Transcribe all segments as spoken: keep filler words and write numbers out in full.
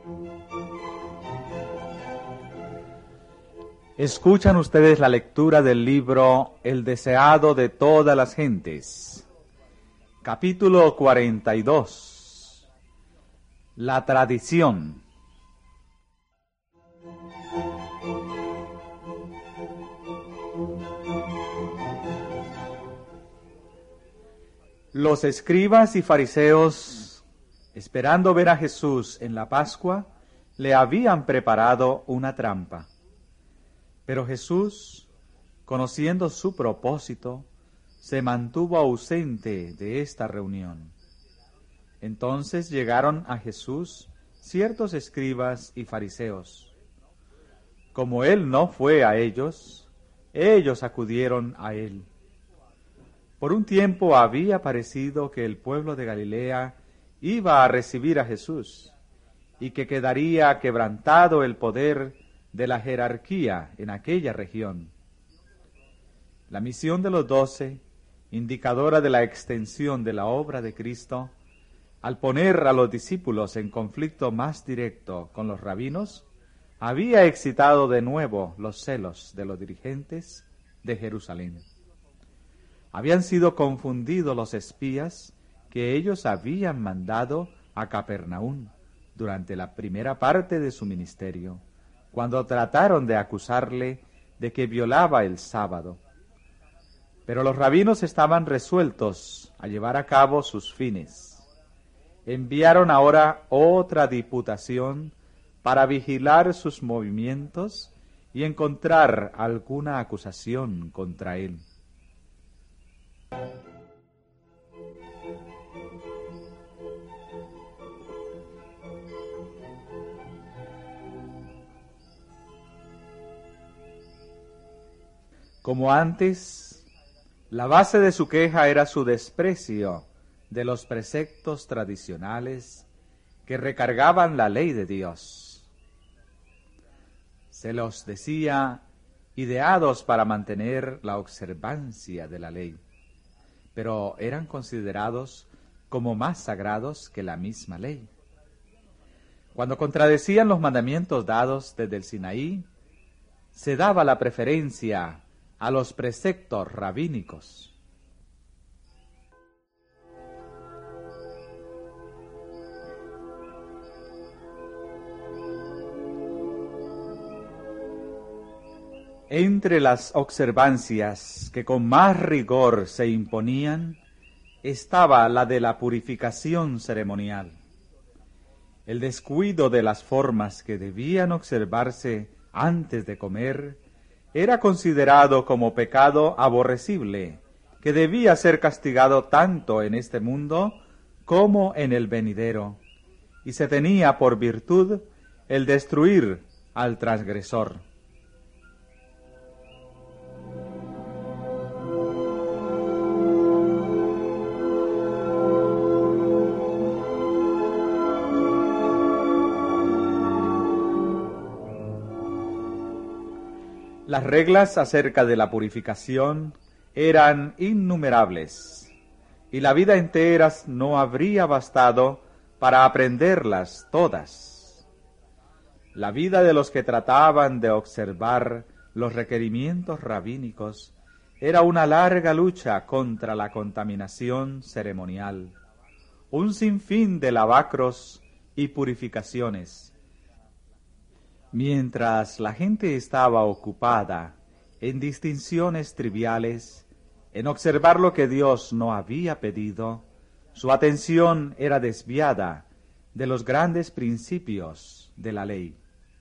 Escuchan ustedes la lectura del libro El deseado de todas las gentes, capítulo cuarenta y dos, la tradición. Los escribas y fariseos, esperando ver a Jesús en la Pascua, le habían preparado una trampa. Pero Jesús, conociendo su propósito, se mantuvo ausente de esta reunión. Entonces llegaron a Jesús ciertos escribas y fariseos. Como él no fue a ellos, ellos acudieron a él. Por un tiempo había parecido que el pueblo de Galilea iba a recibir a Jesús y que quedaría quebrantado el poder de la jerarquía en aquella región. La misión de los doce, indicadora de la extensión de la obra de Cristo, al poner a los discípulos en conflicto más directo con los rabinos, había excitado de nuevo los celos de los dirigentes de Jerusalén. Habían sido confundidos los espías que ellos habían mandado a Capernaum durante la primera parte de su ministerio, cuando trataron de acusarle de que violaba el sábado. Pero los rabinos estaban resueltos a llevar a cabo sus fines. Enviaron ahora otra diputación para vigilar sus movimientos y encontrar alguna acusación contra él. Como antes, la base de su queja era su desprecio de los preceptos tradicionales que recargaban la ley de Dios. Se los decía ideados para mantener la observancia de la ley, pero eran considerados como más sagrados que la misma ley. Cuando contradecían los mandamientos dados desde el Sinaí, se daba la preferencia a los preceptos rabínicos. Entre las observancias que con más rigor se imponían estaba la de la purificación ceremonial. El descuido de las formas que debían observarse antes de comer era considerado como pecado aborrecible, que debía ser castigado tanto en este mundo como en el venidero, y se tenía por virtud el destruir al transgresor. Las reglas acerca de la purificación eran innumerables, y la vida entera no habría bastado para aprenderlas todas. La vida de los que trataban de observar los requerimientos rabínicos era una larga lucha contra la contaminación ceremonial, un sinfín de lavacros y purificaciones. Mientras la gente estaba ocupada en distinciones triviales, en observar lo que Dios no había pedido, su atención era desviada de los grandes principios de la ley.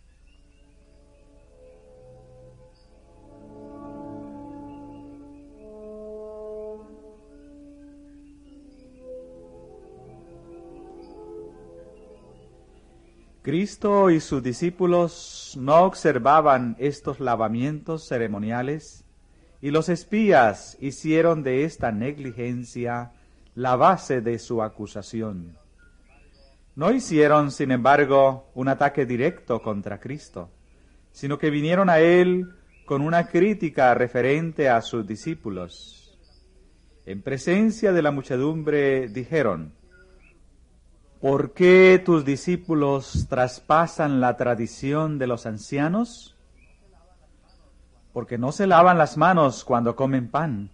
Cristo y sus discípulos no observaban estos lavamientos ceremoniales, y los espías hicieron de esta negligencia la base de su acusación. No hicieron, sin embargo, un ataque directo contra Cristo, sino que vinieron a él con una crítica referente a sus discípulos. En presencia de la muchedumbre dijeron: ¿Por qué tus discípulos traspasan la tradición de los ancianos? Porque no se lavan las manos cuando comen pan.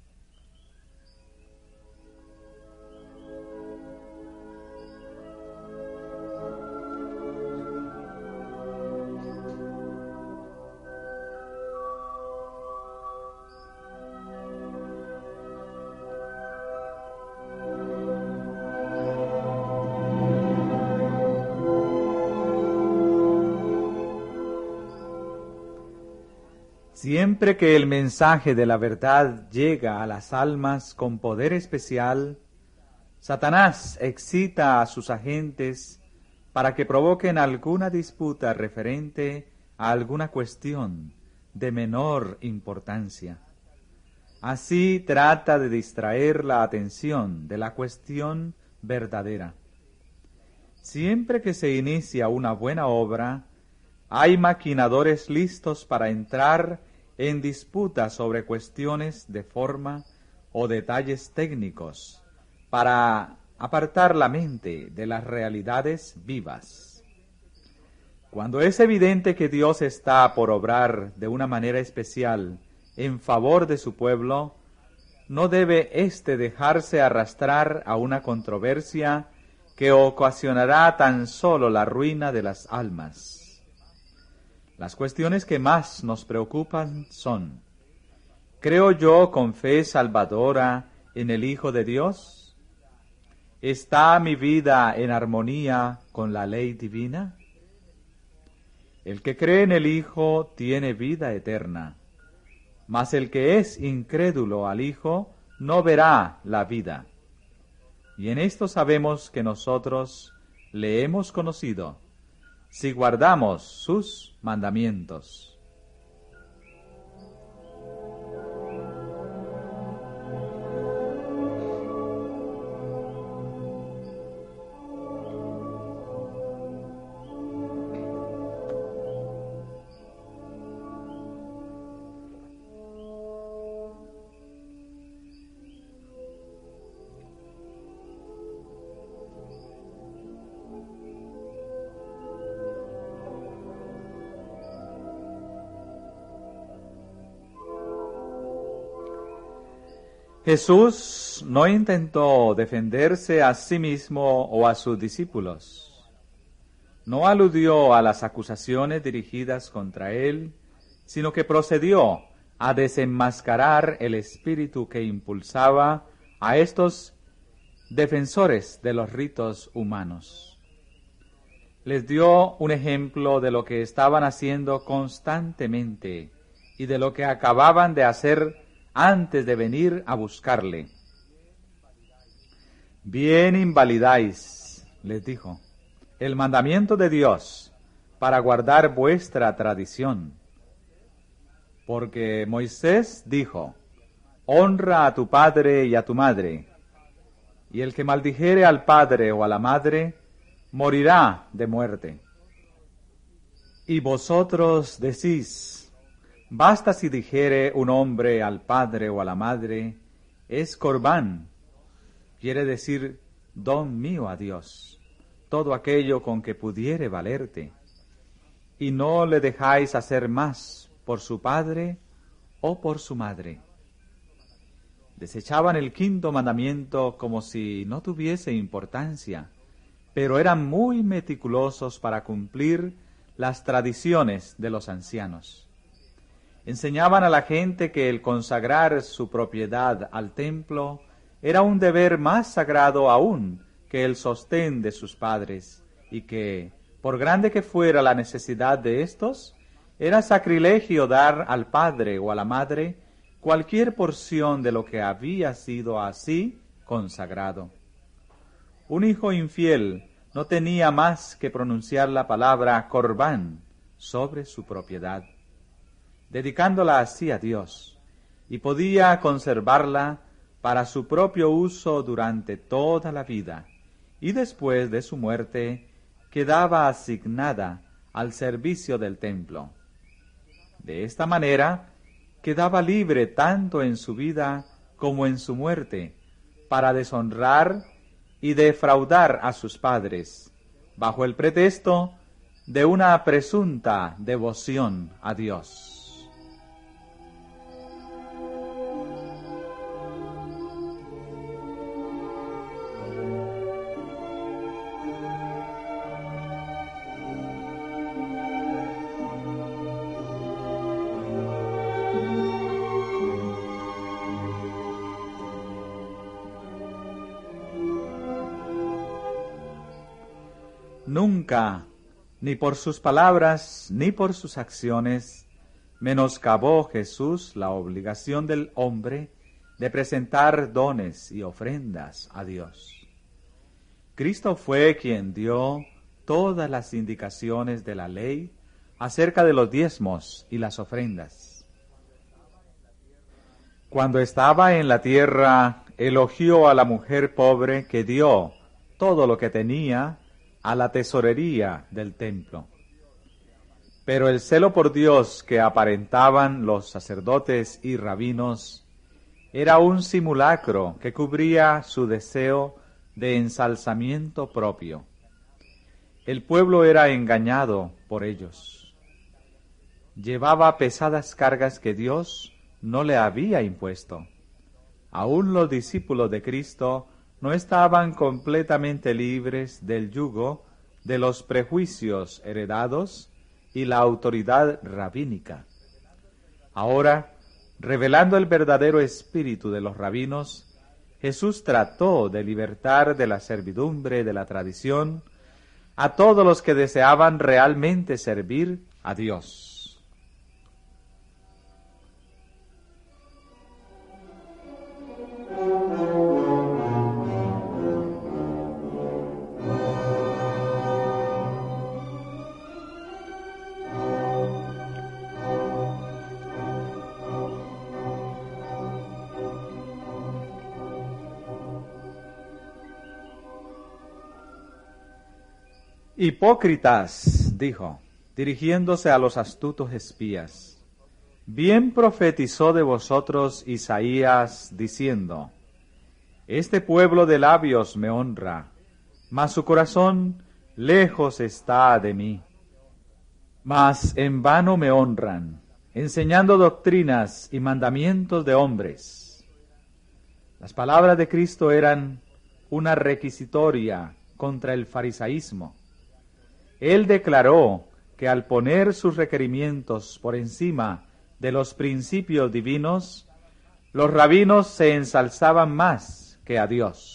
Siempre que el mensaje de la verdad llega a las almas con poder especial, Satanás excita a sus agentes para que provoquen alguna disputa referente a alguna cuestión de menor importancia. Así trata de distraer la atención de la cuestión verdadera. Siempre que se inicia una buena obra, hay maquinadores listos para entrar en disputa sobre cuestiones de forma o detalles técnicos, para apartar la mente de las realidades vivas. Cuando es evidente que Dios está por obrar de una manera especial en favor de su pueblo, no debe éste dejarse arrastrar a una controversia que ocasionará tan solo la ruina de las almas. Las cuestiones que más nos preocupan son: ¿creo yo con fe salvadora en el Hijo de Dios? ¿Está mi vida en armonía con la ley divina? El que cree en el Hijo tiene vida eterna, mas el que es incrédulo al Hijo no verá la vida. Y en esto sabemos que nosotros le hemos conocido, si guardamos sus mandamientos. Jesús no intentó defenderse a sí mismo o a sus discípulos. No aludió a las acusaciones dirigidas contra él, sino que procedió a desenmascarar el espíritu que impulsaba a estos defensores de los ritos humanos. Les dio un ejemplo de lo que estaban haciendo constantemente y de lo que acababan de hacer antes de venir a buscarle. Bien invalidáis, les dijo, el mandamiento de Dios para guardar vuestra tradición. Porque Moisés dijo, honra a tu padre y a tu madre, y el que maldijere al padre o a la madre, morirá de muerte. Y vosotros decís, basta si dijere un hombre al padre o a la madre, es corbán, quiere decir don mío a Dios, todo aquello con que pudiere valerte, y no le dejáis hacer más por su padre o por su madre. Desechaban el quinto mandamiento como si no tuviese importancia, pero eran muy meticulosos para cumplir las tradiciones de los ancianos. Enseñaban a la gente que el consagrar su propiedad al templo era un deber más sagrado aún que el sostén de sus padres, y que, por grande que fuera la necesidad de éstos, era sacrilegio dar al padre o a la madre cualquier porción de lo que había sido así consagrado. Un hijo infiel no tenía más que pronunciar la palabra corbán sobre su propiedad, dedicándola así a Dios, y podía conservarla para su propio uso durante toda la vida, y después de su muerte quedaba asignada al servicio del templo. De esta manera quedaba libre tanto en su vida como en su muerte, para deshonrar y defraudar a sus padres, bajo el pretexto de una presunta devoción a Dios. Nunca, ni por sus palabras, ni por sus acciones, menoscabó Jesús la obligación del hombre de presentar dones y ofrendas a Dios. Cristo fue quien dio todas las indicaciones de la ley acerca de los diezmos y las ofrendas. Cuando estaba en la tierra, elogió a la mujer pobre que dio todo lo que tenía a la tesorería del templo. Pero el celo por Dios que aparentaban los sacerdotes y rabinos era un simulacro que cubría su deseo de ensalzamiento propio. El pueblo era engañado por ellos. Llevaba pesadas cargas que Dios no le había impuesto. Aún los discípulos de Cristo no estaban completamente libres del yugo de los prejuicios heredados y la autoridad rabínica. Ahora, revelando el verdadero espíritu de los rabinos, Jesús trató de libertar de la servidumbre de la tradición a todos los que deseaban realmente servir a Dios. Hipócritas, dijo, dirigiéndose a los astutos espías, bien profetizó de vosotros Isaías, diciendo, este pueblo de labios me honra, mas su corazón lejos está de mí. Mas en vano me honran, enseñando doctrinas y mandamientos de hombres. Las palabras de Cristo eran una requisitoria contra el farisaísmo. Él declaró que al poner sus requerimientos por encima de los principios divinos, los rabinos se ensalzaban más que a Dios.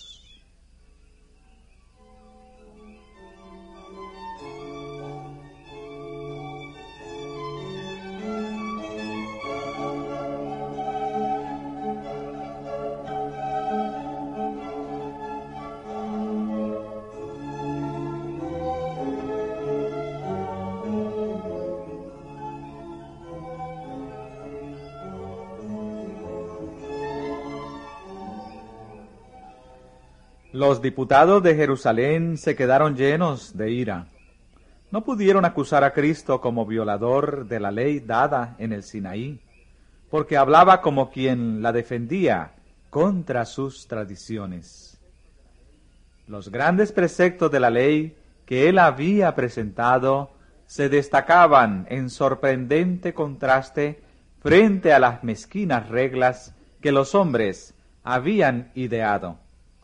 Los diputados de Jerusalén se quedaron llenos de ira. No pudieron acusar a Cristo como violador de la ley dada en el Sinaí, porque hablaba como quien la defendía contra sus tradiciones. Los grandes preceptos de la ley que él había presentado se destacaban en sorprendente contraste frente a las mezquinas reglas que los hombres habían ideado.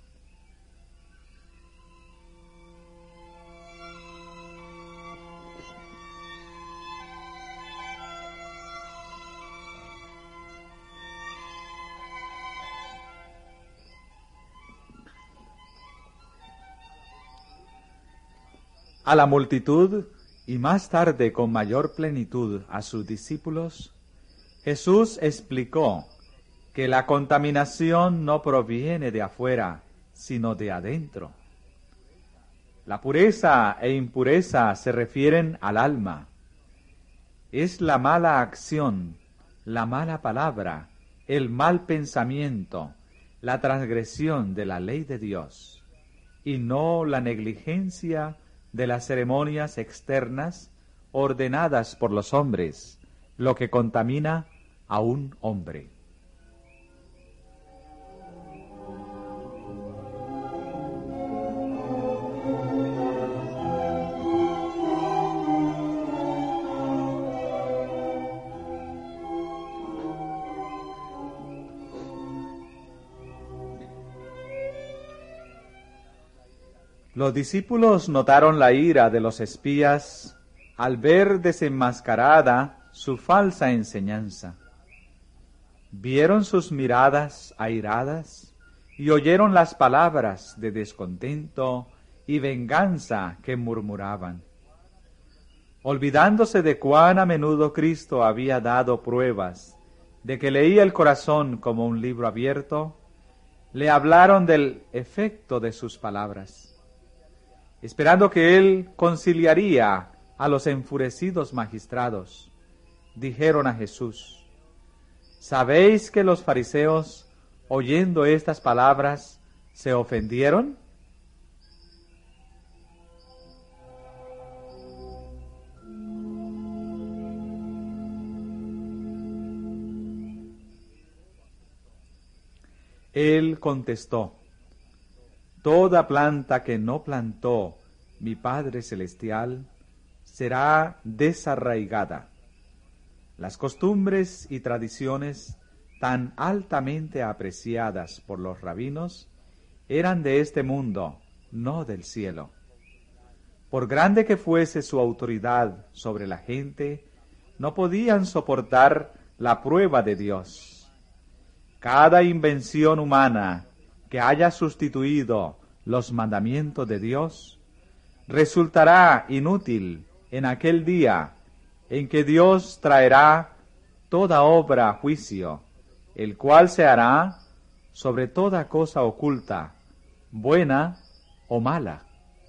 A la multitud, y más tarde con mayor plenitud a sus discípulos, Jesús explicó que la contaminación no proviene de afuera, sino de adentro. La pureza e impureza se refieren al alma. Es la mala acción, la mala palabra, el mal pensamiento, la transgresión de la ley de Dios, y no la negligencia de las ceremonias externas ordenadas por los hombres, lo que contamina a un hombre. Los discípulos notaron la ira de los espías al ver desenmascarada su falsa enseñanza. Vieron sus miradas airadas y oyeron las palabras de descontento y venganza que murmuraban. Olvidándose de cuán a menudo Cristo había dado pruebas de que leía el corazón como un libro abierto, le hablaron del efecto de sus palabras, esperando que él conciliaría a los enfurecidos magistrados. Dijeron a Jesús: ¿sabéis que los fariseos, oyendo estas palabras, se ofendieron? Él contestó: toda planta que no plantó mi Padre Celestial será desarraigada. Las costumbres y tradiciones tan altamente apreciadas por los rabinos eran de este mundo, no del cielo. Por grande que fuese su autoridad sobre la gente, no podían soportar la prueba de Dios. Cada invención humana que haya sustituido los mandamientos de Dios resultará inútil en aquel día en que Dios traerá toda obra a juicio, el cual se hará sobre toda cosa oculta, buena o mala.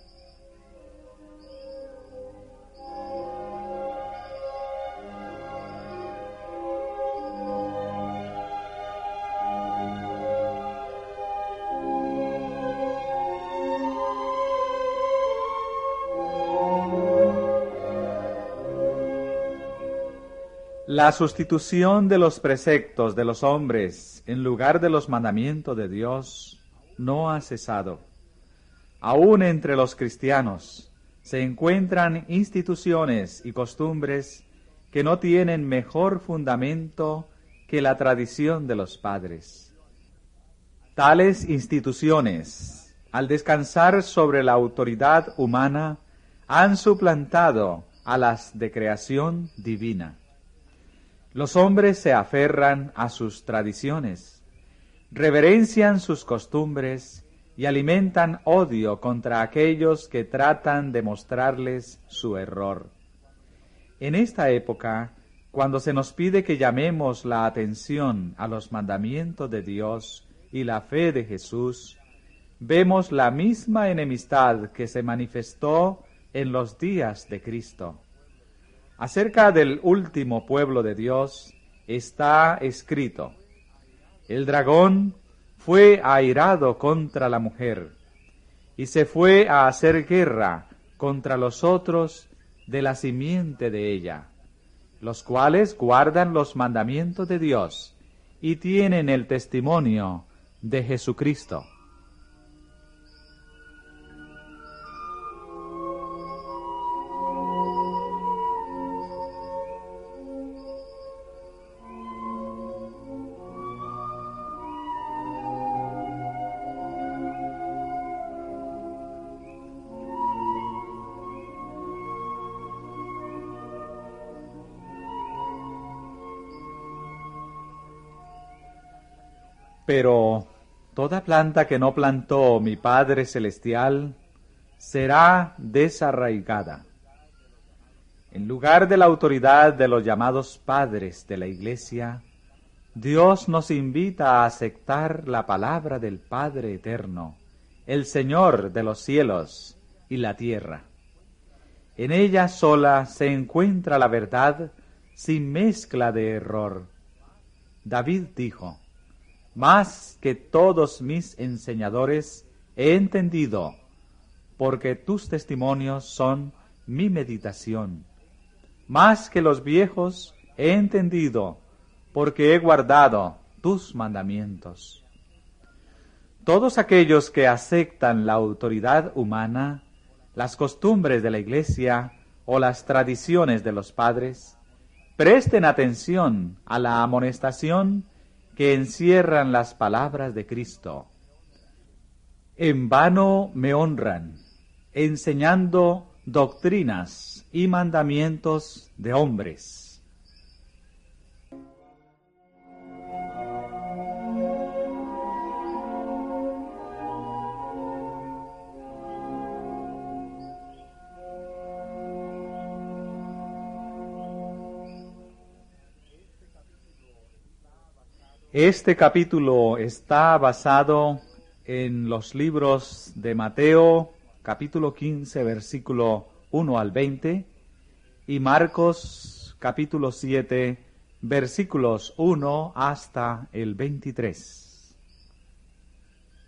La sustitución de los preceptos de los hombres en lugar de los mandamientos de Dios no ha cesado. Aún entre los cristianos se encuentran instituciones y costumbres que no tienen mejor fundamento que la tradición de los padres. Tales instituciones, al descansar sobre la autoridad humana, han suplantado a las de creación divina. Los hombres se aferran a sus tradiciones, reverencian sus costumbres y alimentan odio contra aquellos que tratan de mostrarles su error. En esta época, cuando se nos pide que llamemos la atención a los mandamientos de Dios y la fe de Jesús, vemos la misma enemistad que se manifestó en los días de Cristo. Acerca del último pueblo de Dios está escrito: el dragón fue airado contra la mujer y se fue a hacer guerra contra los otros de la simiente de ella, los cuales guardan los mandamientos de Dios y tienen el testimonio de Jesucristo. Pero toda planta que no plantó mi Padre Celestial será desarraigada. En lugar de la autoridad de los llamados padres de la Iglesia, Dios nos invita a aceptar la palabra del Padre Eterno, el Señor de los cielos y la tierra. En ella sola se encuentra la verdad sin mezcla de error. David dijo: más que todos mis enseñadores he entendido, porque tus testimonios son mi meditación. Más que los viejos he entendido, porque he guardado tus mandamientos. Todos aquellos que aceptan la autoridad humana, las costumbres de la Iglesia o las tradiciones de los padres, presten atención a la amonestación que encierran las palabras de Cristo. En vano me honran, enseñando doctrinas y mandamientos de hombres. Este capítulo está basado en los libros de Mateo, capítulo quince, versículo uno al veinte, y Marcos, capítulo siete, versículos uno hasta el veintitrés.